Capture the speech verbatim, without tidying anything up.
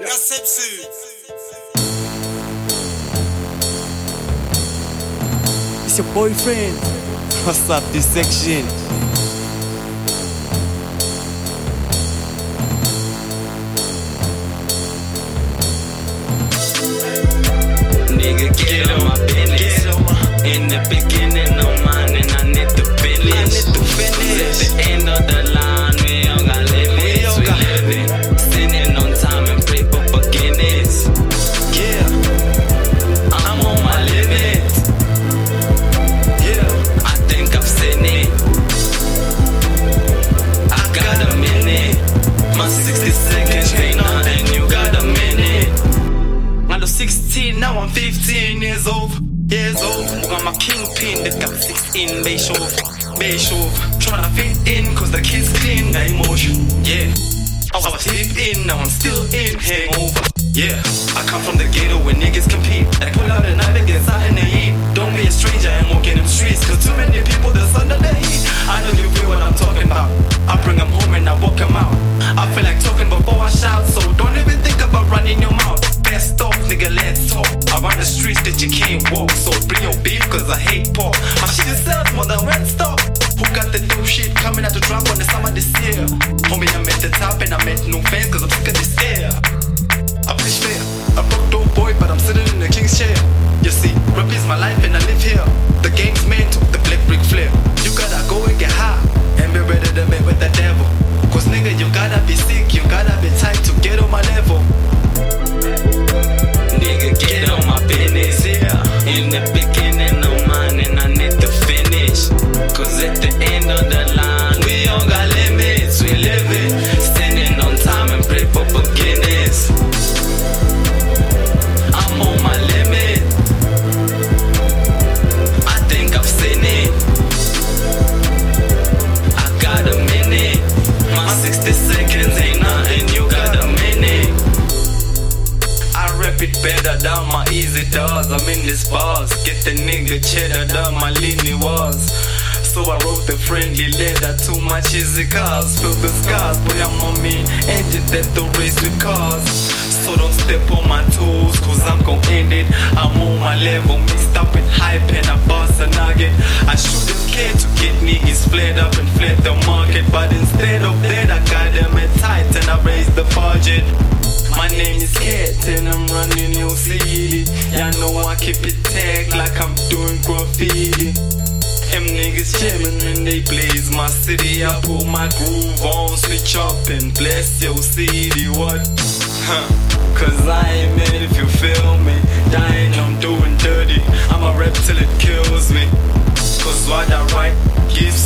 It's your boyfriend. What's up, this section? Nigga, get on my business. In the beginning, no mine, and I need to finish. At the end of the line, we all got limits. We living, sinning on time and pray for forgiveness. Yeah, I'm on my limit. Yeah, I think I've seen it. I got a minute. My sixty seconds ain't nothing. You got a minute. I was sixteen, now I'm fifteen years old. Years old, got my kingpin, they got sixteen, they show, they show. Tryna fit in, cause the kids clean, the emotion, yeah. I was deep in, now I'm still in, hangover, yeah. I come from the ghetto where niggas compete. They pull out a knife and get something to eat. Don't be a stranger and walk in them streets, cause too many people that's under the heat. I know you feel what I'm talking about. I bring them home and I walk them out. I feel like talking before I shout, so don't even think about running your mouth. Best off, nigga, let's talk. Around the streets that you can't walk, so bring your beef, cause I hate pork. My shit sells more than rent stock. Who got the dope shit coming out to drop on the summer this year? Homie, I'm at the top and I met no fans, cause I'm sick of this air. I push fair, a broke dope boy, but I'm sitting in the king's chair. You see, rap is my life and I live here. The game's meant to the black brick flip. You gotta go and get high, and be ready to meet with the devil. Cause nigga, you gotta be sick, you gotta be tight to get on my level. Nigga, get on my business, yeah. In the beginning, no mine, and I need to finish. Cause at the end of the line, we all got limits. We live it, standing on time and pray for forgiveness. I'm on my limit. I think I've seen it. I got a minute. My sixty seconds ain't nothing, you got a minute. Rap it better than my easy does. I'm in this bars. Get the nigga cheddar than my leany was. So I wrote the friendly letter to my cheesy cars. Fill the scars, boy I'm on me. Engine that don't race with cars. So don't step on my toes, cause I'm gon' end it. I'm on my level, me stop it hype and I bust a nugget. I shouldn't care to get niggas flared up and fled the market. But instead of that I got them at tight and I raised the budget. My name is Cat and I'm running your city. Y'all know I keep it tagged like I'm doing graffiti. Them niggas jamming and they blaze my city. I pull my groove on, switch up and bless your city. What? Huh? Cause I ain't mad if you feel me. Dying, I'm doing dirty. I'ma rap till it kills me. Cause what I write gives